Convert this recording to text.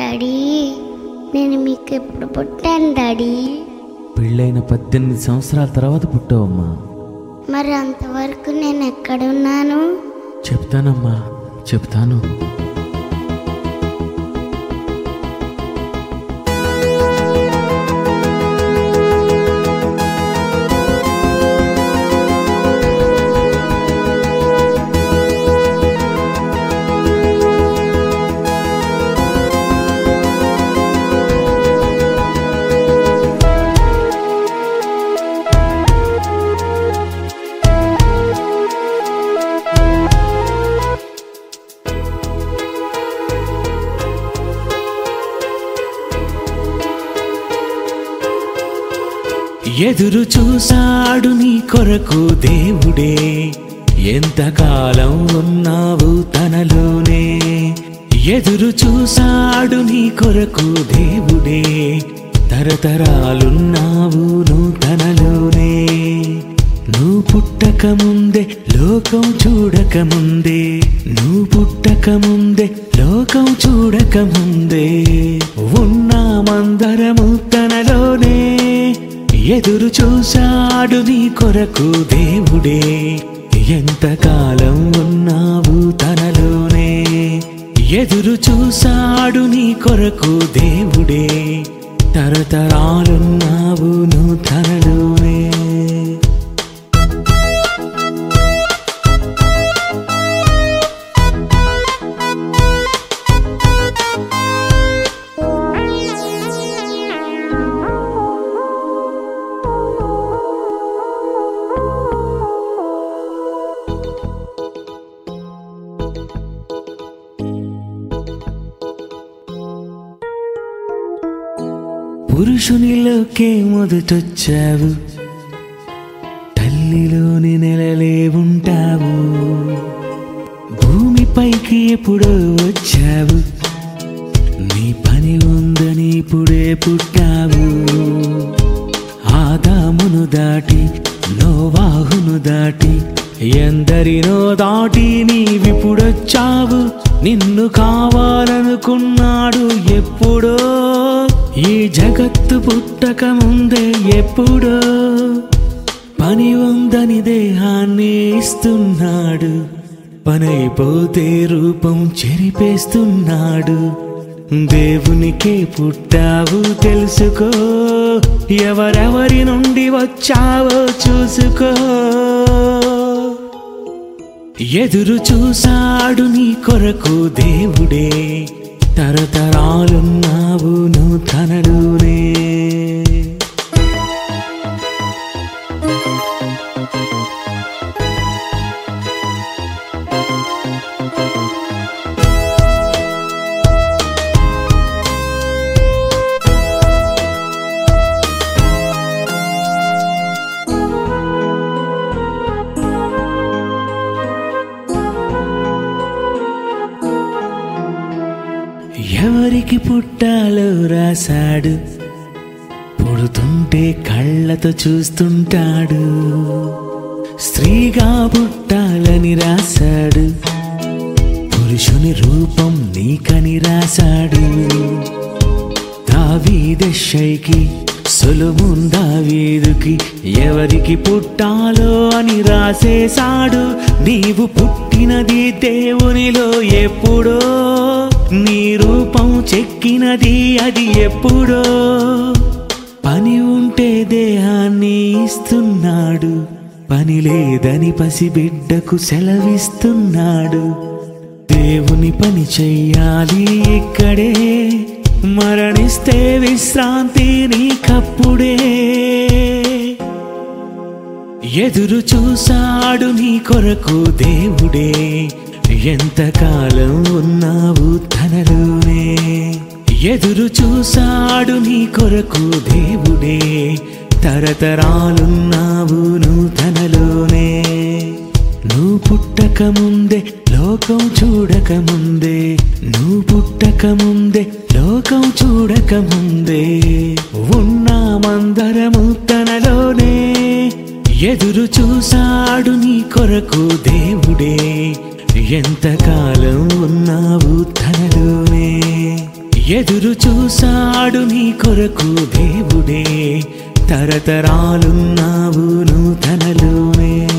Daddy, నేను మీకు ఎప్పుడు పుట్టాను డాడీ? పెళ్ళైన 18 సంవత్సరాల తర్వాత పుట్టావమ్మా. మరి అంతవరకు నేను ఎక్కడున్నాను? చెప్తానమ్మా, చెప్తాను. ఎదురు చూసాడు నీ కొరకు దేవుడే, ఎంతకాలం ఉన్నావు తనలోనే. ఎదురు చూసాడు నీ కొరకు దేవుడే, తరతరాలున్నావు నువ్వు తనలోనే. నువ్వు పుట్టక ముందే లోకం చూడక ముందే, నువ్వు పుట్టక ముందే లోకం చూడక ముందే ఉన్నామందరము తనలోనే. ఎదురు చూసాడు నీ కొరకు దేవుడే, ఎంతకాలం ఉన్నావు తనలోనే. ఎదురు చూసాడు నీ కొరకు దేవుడే, తరతరాలున్నావు నువ్వు తనలోనే. పురుషునిలోకే మొదటొచ్చావు, తల్లిలోని నెలలే ఉంటావు. భూమిపైకి ఎప్పుడో వచ్చావు, నీ పని ఉందని ఇప్పుడే పుట్టావు. ఆదామును దాటి నోవాహును దాటి ఎందరినో దాటి నీవిప్పుడొచ్చావు. నిన్ను కావాలనుకున్నాడు ఎప్పుడో, ఈ జగత్తు పుట్టక ముందే ఎప్పుడో. పని ఉందని దేహాన్ని ఇస్తున్నాడు, పనైపోతే రూపం చెరిపేస్తున్నాడు. దేవునికే పుట్టావు తెలుసుకో, ఎవరెవరి నుండి వచ్చావో చూసుకో. ఎదురు చూసాడు నీ కొరకు దేవుడే, తరతరాలున్నావు నువ్వు తనలోనే. ఎవరికి పుట్టాలో రాశాడు, పుడుతుంటే కళ్ళతో చూస్తుంటాడు. స్త్రీగా పుట్టాలని రాశాడు, పురుషుని రూపం నీకని రాశాడు. దావీదెషైకి సొలొమోను దావీదుకి ఎవరికి పుట్టాలో అని రాసేశాడు. నీవు పుట్టినది దేవునిలో ఎప్పుడో, నీ రూపం చెక్కినది అది ఎప్పుడో. పని ఉంటే దేహాన్ని ఇస్తున్నాడు, పని లేదని పసిబిడ్డకు సెలవిస్తున్నాడు. దేవుని పని చెయ్యాలి ఇక్కడే, మరణిస్తే విశ్రాంతి నీకప్పుడే. ఎదురు చూసాడు నీ కొరకు దేవుడే, ఎంతకాలం ఉన్నావు తనలోనే. ఎదురు చూసాడు నీ కొరకు దేవుడే, తరతరాలున్నావు నువ్వు తనలోనే. నువ్వు పుట్టక ముందే లోకం చూడక ముందే, నువ్వు పుట్టక ముందే లోకం చూడక ముందే ఉన్నామందరము తనలోనే. ఎదురు చూసాడు నీ కొరకు దేవుడే, ఎంతకాలం ఉన్నావు తనలోనే. ఎదురు చూసాడు నీ కొరకు దేవుడే తరతరాలున్నావు నువ్వు తనలోనే